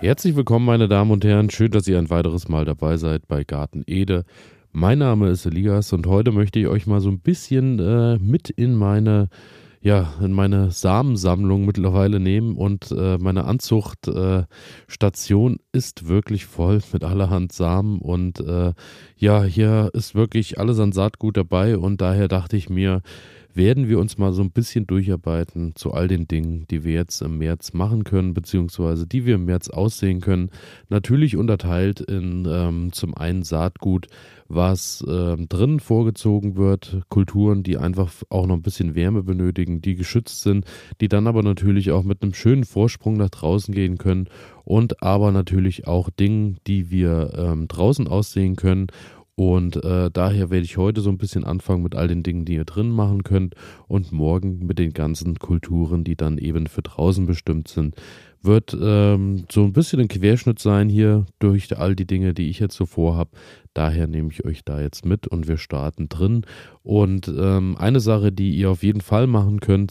Herzlich willkommen, meine Damen und Herren. Schön, dass ihr ein weiteres Mal dabei seid bei Garten Ede. Mein Name ist Elias und heute möchte ich euch mal so ein bisschen mit in meine Samensammlung mittlerweile nehmen und meine Anzuchtstation Station ist wirklich voll mit allerhand Samen und hier ist wirklich alles an Saatgut dabei und daher dachte ich mir, werden wir uns mal so ein bisschen durcharbeiten zu all den Dingen, die wir jetzt im März machen können, beziehungsweise die wir im März aussehen können. Natürlich unterteilt in zum einen Saatgut, was drinnen vorgezogen wird, Kulturen, die einfach auch noch ein bisschen Wärme benötigen, die geschützt sind, die dann aber natürlich auch mit einem schönen Vorsprung nach draußen gehen können und aber natürlich auch Dinge, die wir draußen aussehen können. Und daher werde ich heute so ein bisschen anfangen mit all den Dingen, die ihr drin machen könnt und morgen mit den ganzen Kulturen, die dann eben für draußen bestimmt sind. Wird so ein bisschen ein Querschnitt sein hier durch all die Dinge, die ich jetzt so vorhab. Daher nehme ich euch da jetzt mit und wir starten drin. Und eine Sache, die ihr auf jeden Fall machen könnt,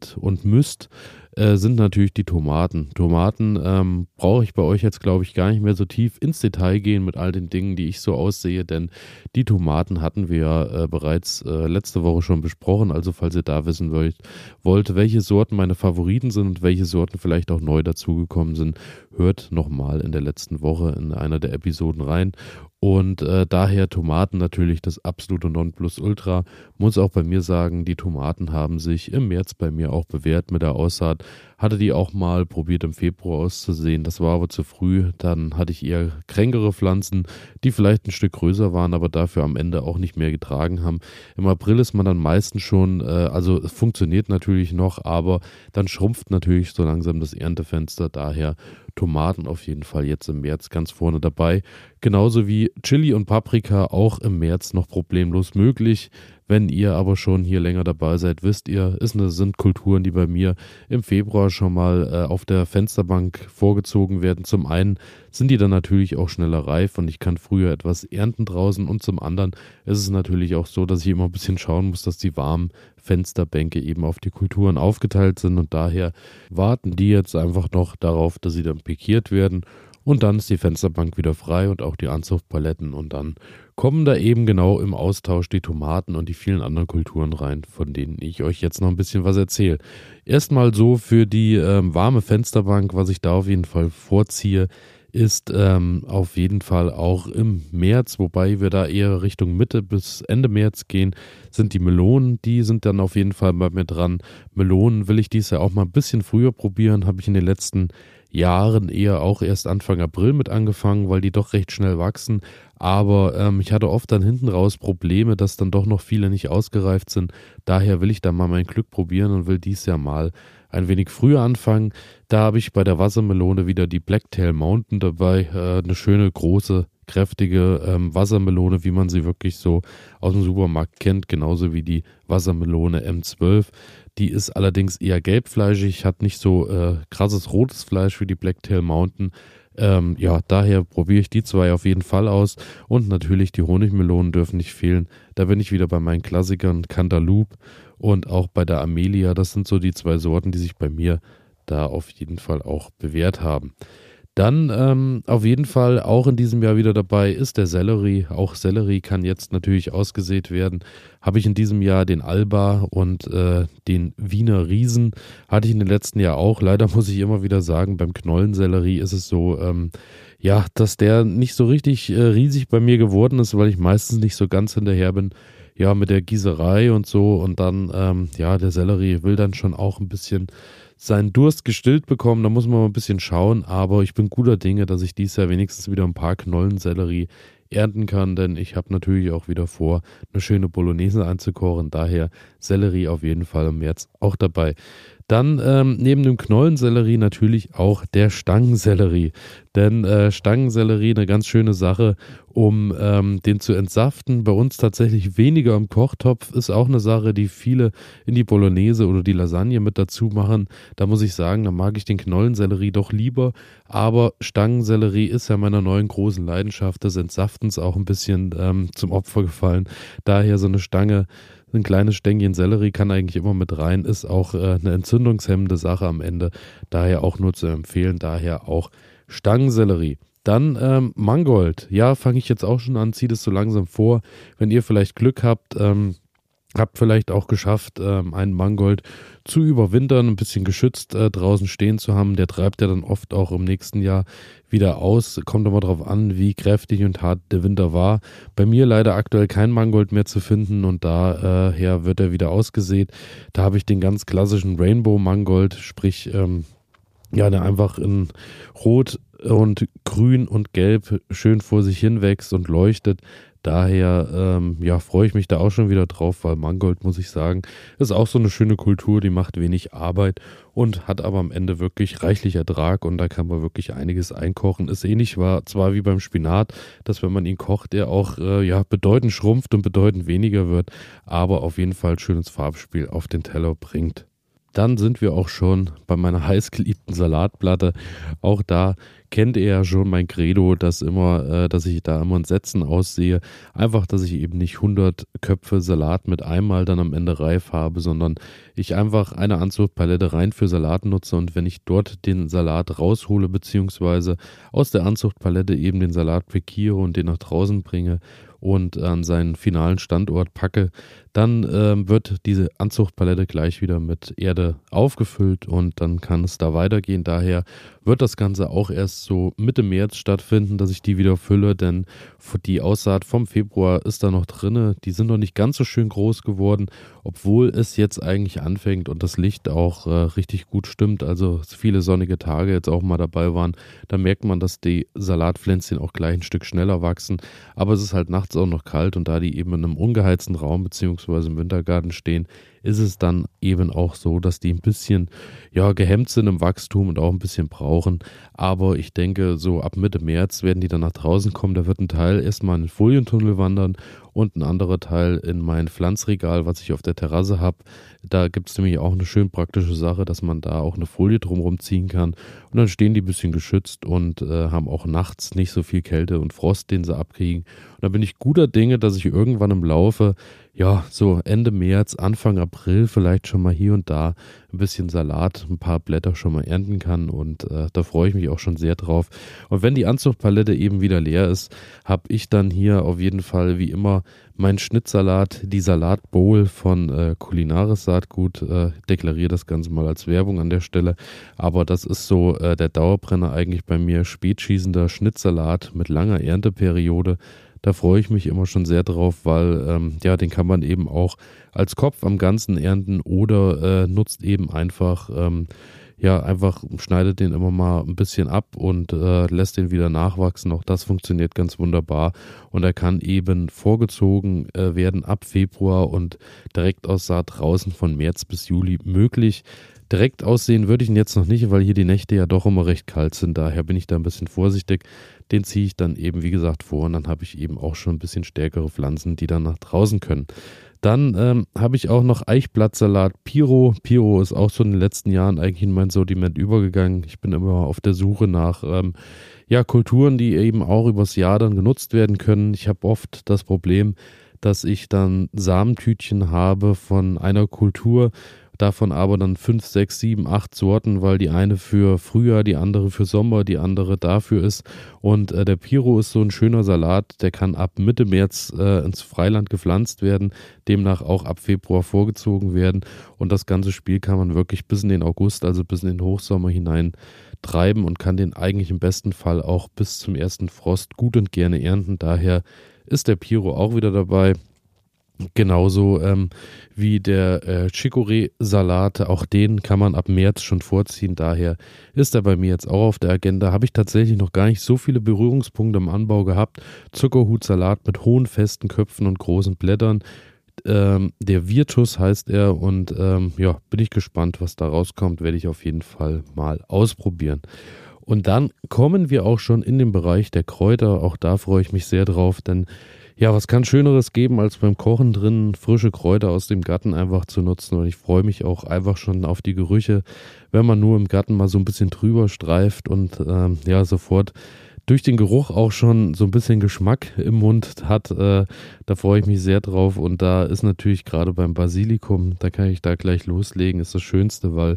sind natürlich die Tomaten. Tomaten brauche ich bei euch jetzt, glaube ich, gar nicht mehr so tief ins Detail gehen mit all den Dingen, die ich so aussehe, denn die Tomaten hatten wir ja bereits letzte Woche schon besprochen. Also falls ihr da wissen wollt, welche Sorten meine Favoriten sind und welche Sorten vielleicht auch neu dazugekommen sind, hört nochmal in der letzten Woche in einer der Episoden rein. Und daher Tomaten natürlich das absolute Nonplusultra. Muss auch bei mir sagen, die Tomaten haben sich im März bei mir auch bewährt mit der Aussaat. Hatte die auch mal probiert im Februar auszusehen, das war aber zu früh. Dann hatte ich eher kränkere Pflanzen, die vielleicht ein Stück größer waren, aber dafür am Ende auch nicht mehr getragen haben. Im April ist man dann meistens schon, also es funktioniert natürlich noch, aber dann schrumpft natürlich so langsam das Erntefenster. Daher Tomaten auf jeden Fall jetzt im März ganz vorne dabei. Genauso wie Chili und Paprika auch im März noch problemlos möglich. Wenn ihr aber schon hier länger dabei seid, wisst ihr, sind Kulturen, die bei mir im Februar schon mal auf der Fensterbank vorgezogen werden. Zum einen sind die dann natürlich auch schneller reif und ich kann früher etwas ernten draußen und zum anderen ist es natürlich auch so, dass ich immer ein bisschen schauen muss, dass die warmen Fensterbänke eben auf die Kulturen aufgeteilt sind und daher warten die jetzt einfach noch darauf, dass sie dann pikiert werden. Und dann ist die Fensterbank wieder frei und auch die Anzuchtpaletten und dann kommen da eben genau im Austausch die Tomaten und die vielen anderen Kulturen rein, von denen ich euch jetzt noch ein bisschen was erzähle. Erstmal so für die warme Fensterbank, was ich da auf jeden Fall vorziehe, ist auf jeden Fall auch im März, wobei wir da eher Richtung Mitte bis Ende März gehen, sind die Melonen, die sind dann auf jeden Fall bei mir dran. Melonen will ich dieses Jahr auch mal ein bisschen früher probieren, habe ich in den letzten Jahren eher auch erst Anfang April mit angefangen, weil die doch recht schnell wachsen. Aber ich hatte oft dann hinten raus Probleme, dass dann doch noch viele nicht ausgereift sind. Daher will ich da mal mein Glück probieren und will dieses Jahr mal ein wenig früher anfangen. Da habe ich bei der Wassermelone wieder die Blacktail Mountain dabei. Eine schöne, große, kräftige Wassermelone, wie man sie wirklich so aus dem Supermarkt kennt. Genauso wie die Wassermelone M12. Die ist allerdings eher gelbfleischig, hat nicht so krasses rotes Fleisch wie die Blacktail Mountain. Daher probiere ich die zwei auf jeden Fall aus. Und natürlich die Honigmelonen dürfen nicht fehlen. Da bin ich wieder bei meinen Klassikern Cantaloupe und auch bei der Amelia. Das sind so die zwei Sorten, die sich bei mir da auf jeden Fall auch bewährt haben. Dann auf jeden Fall auch in diesem Jahr wieder dabei ist der Sellerie. Auch Sellerie kann jetzt natürlich ausgesät werden. Habe ich in diesem Jahr den Alba und den Wiener Riesen. Hatte ich in den letzten Jahr auch. Leider muss ich immer wieder sagen, beim Knollensellerie ist es so, dass der nicht so richtig riesig bei mir geworden ist, weil ich meistens nicht so ganz hinterher bin. Ja, mit der Gießerei und so. Und dann, der Sellerie will dann schon auch ein bisschen seinen Durst gestillt bekommen. Da muss man mal ein bisschen schauen. Aber ich bin guter Dinge, dass ich dieses Jahr wenigstens wieder ein paar Knollensellerie ernten kann. Denn ich habe natürlich auch wieder vor, eine schöne Bolognese einzukochen. Daher Sellerie auf jeden Fall im März auch dabei. Dann neben dem Knollensellerie natürlich auch der Stangensellerie. Denn Stangensellerie eine ganz schöne Sache, um den zu entsaften. Bei uns tatsächlich weniger im Kochtopf ist auch eine Sache, die viele in die Bolognese oder die Lasagne mit dazu machen. Da muss ich sagen, da mag ich den Knollensellerie doch lieber. Aber Stangensellerie ist ja meiner neuen großen Leidenschaft des Entsaftens auch ein bisschen zum Opfer gefallen. Daher so eine Stange, ein kleines Stängchen Sellerie kann eigentlich immer mit rein, ist auch eine entzündungshemmende Sache am Ende. Daher auch nur zu empfehlen, daher auch Stangensellerie. Dann Mangold. Ja, fange ich jetzt auch schon an, zieht es so langsam vor. Wenn ihr vielleicht Glück habt, habt vielleicht auch geschafft, einen Mangold zu überwintern, ein bisschen geschützt draußen stehen zu haben. Der treibt ja dann oft auch im nächsten Jahr wieder aus. Kommt aber darauf an, wie kräftig und hart der Winter war. Bei mir leider aktuell kein Mangold mehr zu finden und daher wird er wieder ausgesät. Da habe ich den ganz klassischen Rainbow Mangold, sprich ja, der einfach in Rot und Grün und Gelb schön vor sich hin wächst und leuchtet. Daher ja, freue ich mich da auch schon wieder drauf, weil Mangold, muss ich sagen, ist auch so eine schöne Kultur, die macht wenig Arbeit und hat aber am Ende wirklich reichlich Ertrag und da kann man wirklich einiges einkochen. Ist ähnlich zwar wie beim Spinat, dass wenn man ihn kocht, der auch ja, bedeutend schrumpft und bedeutend weniger wird, aber auf jeden Fall schönes Farbspiel auf den Teller bringt. Dann sind wir auch schon bei meiner heißgeliebten Salatplatte. Auch da kennt ihr ja schon mein Credo, dass ich da immer in Sätzen aussehe. Einfach, dass ich eben nicht 100 Köpfe Salat mit einmal dann am Ende reif habe, sondern ich einfach eine Anzuchtpalette rein für Salat nutze und wenn ich dort den Salat raushole, beziehungsweise aus der Anzuchtpalette eben den Salat pikiere und den nach draußen bringe und an seinen finalen Standort packe, dann wird diese Anzuchtpalette gleich wieder mit Erde aufgefüllt und dann kann es da weitergehen. Daher wird das Ganze auch erst so Mitte März stattfinden, dass ich die wieder fülle, denn die Aussaat vom Februar ist da noch drinne. Die sind noch nicht ganz so schön groß geworden, obwohl es jetzt eigentlich anfängt und das Licht auch richtig gut stimmt. Also viele sonnige Tage jetzt auch mal dabei waren. Da merkt man, dass die Salatpflänzchen auch gleich ein Stück schneller wachsen. Aber es ist halt nachts auch noch kalt und da die eben in einem ungeheizten Raum beziehungsweise im Wintergarten stehen, ist es dann eben auch so, dass die ein bisschen ja, gehemmt sind im Wachstum und auch ein bisschen brauchen. Aber ich denke, so ab Mitte März werden die dann nach draußen kommen. Da wird ein Teil erstmal in den Folientunnel wandern und ein anderer Teil in mein Pflanzregal, was ich auf der Terrasse habe. Da gibt es nämlich auch eine schön praktische Sache, dass man da auch eine Folie drumherum ziehen kann. Und dann stehen die ein bisschen geschützt und haben auch nachts nicht so viel Kälte und Frost, den sie abkriegen. Und da bin ich guter Dinge, dass ich irgendwann im Laufe, ja, so Ende März, Anfang April vielleicht schon mal hier und da ein bisschen Salat, ein paar Blätter schon mal ernten kann und da freue ich mich auch schon sehr drauf. Und wenn die Anzuchtpalette eben wieder leer ist, habe ich dann hier auf jeden Fall wie immer mein Schnittsalat, die Salatbowl von Kulinaris Saatgut, deklariere das Ganze mal als Werbung an der Stelle, aber das ist so der Dauerbrenner eigentlich bei mir, spätschießender Schnittsalat mit langer Ernteperiode. Da freue ich mich immer schon sehr drauf, weil ja, den kann man eben auch als Kopf am Ganzen ernten oder nutzt eben einfach, ja, einfach schneidet den immer mal ein bisschen ab und lässt den wieder nachwachsen. Auch das funktioniert ganz wunderbar und er kann eben vorgezogen werden ab Februar und direkt aus Saat draußen von März bis Juli möglich. Direkt aussehen würde ich ihn jetzt noch nicht, weil hier die Nächte ja doch immer recht kalt sind. Daher bin ich da ein bisschen vorsichtig. Den ziehe ich dann eben, wie gesagt, vor und dann habe ich eben auch schon ein bisschen stärkere Pflanzen, die dann nach draußen können. Dann habe ich auch noch Eichblattsalat Piro. Piro ist auch so in den letzten Jahren eigentlich in mein Sortiment übergegangen. Ich bin immer auf der Suche nach ja, Kulturen, die eben auch übers Jahr dann genutzt werden können. Ich habe oft das Problem, dass ich dann Samentütchen habe von einer Kultur, davon aber dann 5, 6, 7, 8 Sorten, weil die eine für Frühjahr, die andere für Sommer, die andere dafür ist. Und der Piro ist so ein schöner Salat, der kann ab Mitte März ins Freiland gepflanzt werden, demnach auch ab Februar vorgezogen werden. Und das ganze Spiel kann man wirklich bis in den August, also bis in den Hochsommer hinein treiben und kann den eigentlich im besten Fall auch bis zum ersten Frost gut und gerne ernten. Daher ist der Piro auch wieder dabei. Genauso wie der Chicorée-Salat, auch den kann man ab März schon vorziehen, daher ist er bei mir jetzt auch auf der Agenda. Habe ich tatsächlich noch gar nicht so viele Berührungspunkte im Anbau gehabt. Zuckerhutsalat mit hohen, festen Köpfen und großen Blättern. Der Virtus heißt er und ja, bin ich gespannt, was da rauskommt, werde ich auf jeden Fall mal ausprobieren. Und dann kommen wir auch schon in den Bereich der Kräuter, auch da freue ich mich sehr drauf, denn ja, was kann Schöneres geben, als beim Kochen drin frische Kräuter aus dem Garten einfach zu nutzen. Und ich freue mich auch einfach schon auf die Gerüche, wenn man nur im Garten mal so ein bisschen drüber streift und ja, sofort durch den Geruch auch schon so ein bisschen Geschmack im Mund hat. Da freue ich mich sehr drauf. Und da ist natürlich gerade beim Basilikum, da kann ich da gleich loslegen, ist das Schönste, weil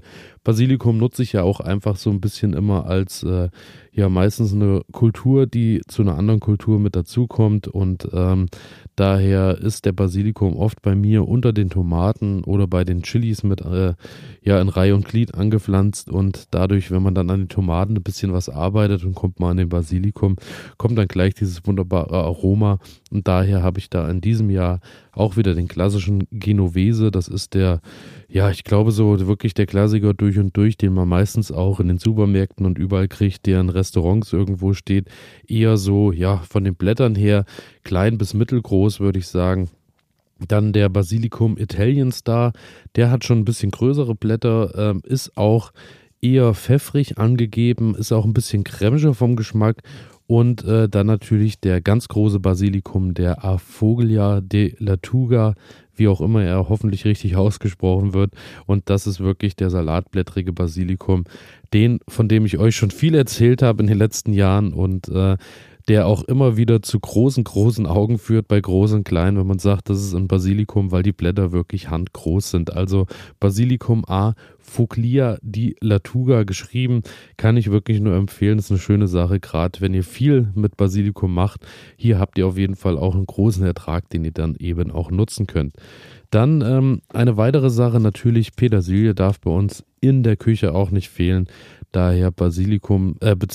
Basilikum nutze ich ja auch einfach so ein bisschen immer als ja meistens eine Kultur, die zu einer anderen Kultur mit dazukommt und daher ist der Basilikum oft bei mir unter den Tomaten oder bei den Chilis mit ja in Reihe und Glied angepflanzt und dadurch, wenn man dann an den Tomaten ein bisschen was arbeitet und kommt mal an den Basilikum, kommt dann gleich dieses wunderbare Aroma und daher habe ich da in diesem Jahr auch wieder den klassischen Genovese, das ist der, ja, ich glaube so wirklich der Klassiker durch und durch, den man meistens auch in den Supermärkten und überall kriegt, der in Restaurants irgendwo steht, eher so, ja, von den Blättern her klein bis mittelgroß, würde ich sagen. Dann der Basilikum Italian Star, der hat schon ein bisschen größere Blätter, ist auch eher pfeffrig angegeben, ist auch ein bisschen cremiger vom Geschmack und dann natürlich der ganz große Basilikum, der Afoglia de Lattuga, wie auch immer er hoffentlich richtig ausgesprochen wird. Und das ist wirklich der salatblättrige Basilikum, von dem ich euch schon viel erzählt habe in den letzten Jahren und der auch immer wieder zu großen Augen führt bei groß und klein, wenn man sagt, das ist ein Basilikum, weil die Blätter wirklich handgroß sind. Also Basilikum A. Foglia di Lattuga geschrieben, kann ich wirklich nur empfehlen. Das ist eine schöne Sache, gerade wenn ihr viel mit Basilikum macht. Hier habt ihr auf jeden Fall auch einen großen Ertrag, den ihr dann eben auch nutzen könnt. Dann eine weitere Sache, natürlich Petersilie darf bei uns in der Küche auch nicht fehlen. Daher Basilikum,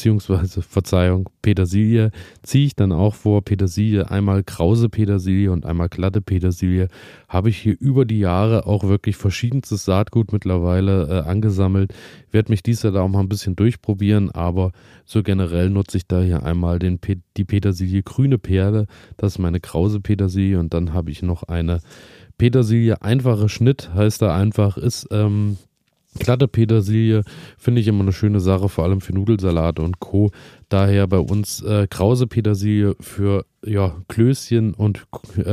Petersilie ziehe ich dann auch vor. Petersilie, einmal krause Petersilie und einmal glatte Petersilie. Habe ich hier über die Jahre auch wirklich verschiedenstes Saatgut mittlerweile angesammelt. Werde mich dieses Jahr da auch mal ein bisschen durchprobieren, aber so generell nutze ich da hier einmal die Petersilie grüne Perle. Das ist meine krause Petersilie und dann habe ich noch eine Petersilie, einfache Schnitt, heißt da einfach, ist glatte Petersilie, finde ich immer eine schöne Sache, vor allem für Nudelsalate und Co. Daher bei uns krause Petersilie für ja, Klößchen und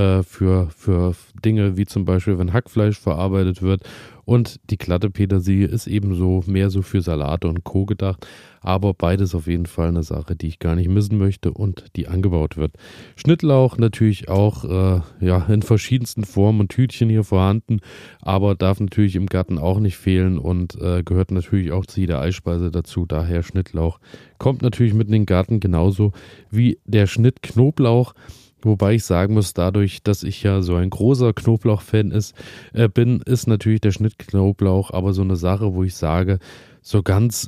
für Dinge wie zum Beispiel, wenn Hackfleisch verarbeitet wird. Und die glatte Petersilie ist ebenso mehr so für Salate und Co. gedacht. Aber beides auf jeden Fall eine Sache, die ich gar nicht missen möchte und die angebaut wird. Schnittlauch natürlich auch ja, in verschiedensten Formen und Tütchen hier vorhanden, aber darf natürlich im Garten auch nicht fehlen und gehört natürlich auch zu jeder Eispeise dazu. Daher Schnittlauch kommt natürlich mit in den Garten genauso wie der Schnitt Knoblauch. Wobei ich sagen muss, dadurch, dass ich ja so ein großer Knoblauch-Fan bin, ist natürlich der Schnitt Knoblauch aber so eine Sache, wo ich sage, so ganz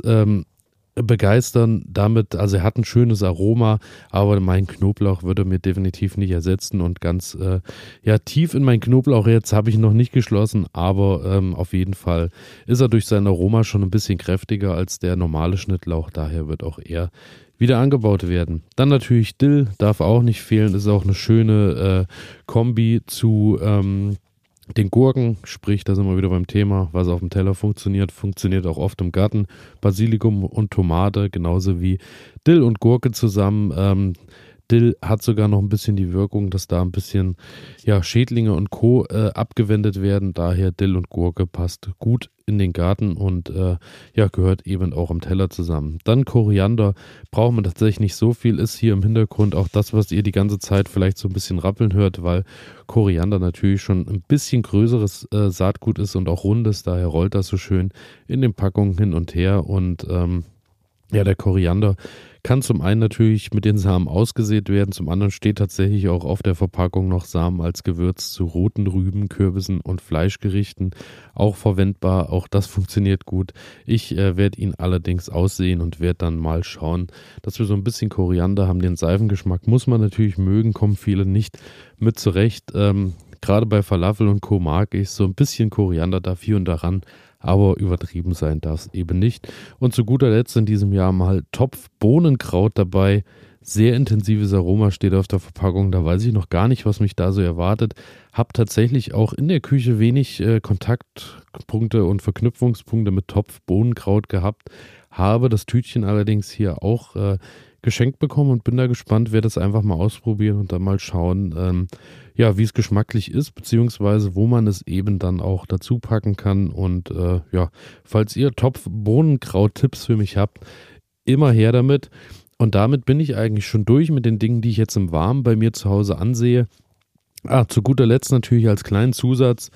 begeistern damit, also er hat ein schönes Aroma, aber mein Knoblauch würde mir definitiv nicht ersetzen und ganz ja tief in mein Knoblauch jetzt habe ich noch nicht geschlossen, aber auf jeden Fall ist er durch sein Aroma schon ein bisschen kräftiger als der normale Schnittlauch, daher wird auch er wieder angebaut werden. Dann natürlich Dill, darf auch nicht fehlen, ist auch eine schöne Kombi zu den Gurken, sprich, da sind wir wieder beim Thema, was auf dem Teller funktioniert, funktioniert auch oft im Garten. Basilikum und Tomate, genauso wie Dill und Gurke zusammen. Dill hat sogar noch ein bisschen die Wirkung, dass da ein bisschen ja, Schädlinge und Co. Abgewendet werden. Daher Dill und Gurke passt gut in den Garten und ja, gehört eben auch am Teller zusammen. Dann Koriander, braucht man tatsächlich nicht so viel, ist hier im Hintergrund auch das, was ihr die ganze Zeit vielleicht so ein bisschen rappeln hört, weil Koriander natürlich schon ein bisschen größeres Saatgut ist und auch rundes, daher rollt das so schön in den Packungen hin und her und ja, der Koriander kann zum einen natürlich mit den Samen ausgesät werden, zum anderen steht tatsächlich auch auf der Verpackung noch Samen als Gewürz zu roten Rüben, Kürbissen und Fleischgerichten auch verwendbar. Auch das funktioniert gut. Ich werde ihn allerdings aussehen und werde dann mal schauen, dass wir so ein bisschen Koriander haben. Den Seifengeschmack muss man natürlich mögen, kommen viele nicht mit zurecht. Gerade bei Falafel und Co. mag ich so ein bisschen Koriander da hier und daran. Aber übertrieben sein darf es eben nicht. Und zu guter Letzt in diesem Jahr mal Topf-Bohnenkraut dabei. Sehr intensives Aroma steht auf der Verpackung. Da weiß ich noch gar nicht, was mich da so erwartet. Hab tatsächlich auch in der Küche wenig Kontaktpunkte und Verknüpfungspunkte mit Topf-Bohnenkraut gehabt. Habe das Tütchen allerdings hier auch geschenkt bekommen und bin da gespannt, werde es einfach mal ausprobieren und dann mal schauen, ja, wie es geschmacklich ist, beziehungsweise wo man es eben dann auch dazu packen kann. Und ja, falls ihr Topf-Bohnenkraut-Tipps für mich habt, immer her damit. Und damit bin ich eigentlich schon durch mit den Dingen, die ich jetzt im Warmen bei mir zu Hause ansehe. Zu guter Letzt natürlich als kleinen Zusatz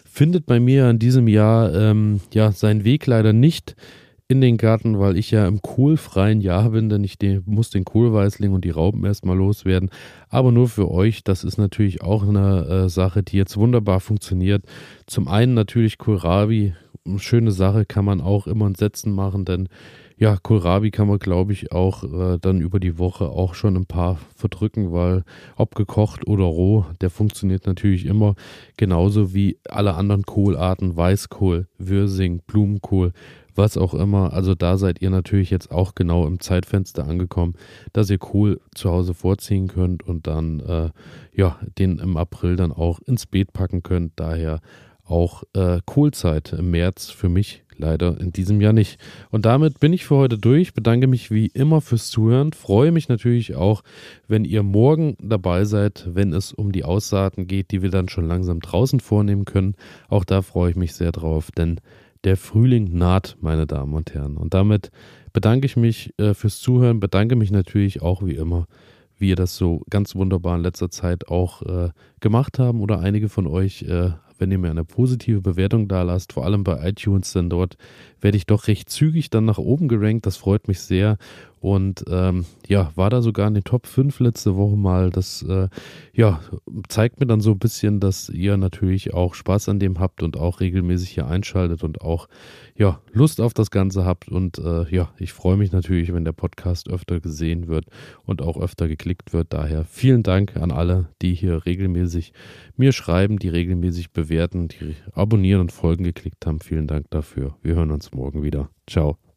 findet bei mir in diesem Jahr seinen Weg leider nicht in den Garten, weil ich ja im kohlfreien Jahr bin, denn muss den Kohlweißling und die Raupen erstmal loswerden. Aber nur für euch, das ist natürlich auch eine Sache, die jetzt wunderbar funktioniert. Zum einen natürlich Kohlrabi, eine schöne Sache, kann man auch immer in Sätzen machen, denn ja, Kohlrabi kann man, glaube ich, auch dann über die Woche auch schon ein paar verdrücken, weil ob gekocht oder roh, der funktioniert natürlich immer. Genauso wie alle anderen Kohlarten, Weißkohl, Würsing, Blumenkohl, was auch immer. Also da seid ihr natürlich jetzt auch genau im Zeitfenster angekommen, dass ihr Kohl zu Hause vorziehen könnt und dann den im April dann auch ins Beet packen könnt. Daher auch Kohlzeit im März für mich leider in diesem Jahr nicht. Und damit bin ich für heute durch. Bedanke mich wie immer fürs Zuhören. Freue mich natürlich auch, wenn ihr morgen dabei seid, wenn es um die Aussaaten geht, die wir dann schon langsam draußen vornehmen können. Auch da freue ich mich sehr drauf, denn der Frühling naht, meine Damen und Herren. Und damit bedanke ich mich fürs Zuhören, bedanke mich natürlich auch wie immer, wie ihr das so ganz wunderbar in letzter Zeit auch gemacht haben oder einige von euch, wenn ihr mir eine positive Bewertung da lasst, vor allem bei iTunes, denn dort werde ich doch recht zügig dann nach oben gerankt, das freut mich sehr und war da sogar in den Top 5 letzte Woche mal, das zeigt mir dann so ein bisschen, dass ihr natürlich auch Spaß an dem habt und auch regelmäßig hier einschaltet und auch Lust auf das Ganze habt und ich freue mich natürlich, wenn der Podcast öfter gesehen wird und auch öfter geklickt wird, daher vielen Dank an alle, die hier regelmäßig mir schreiben, die regelmäßig bewerten, die abonnieren und folgen geklickt haben, vielen Dank dafür, wir hören uns morgen wieder, ciao.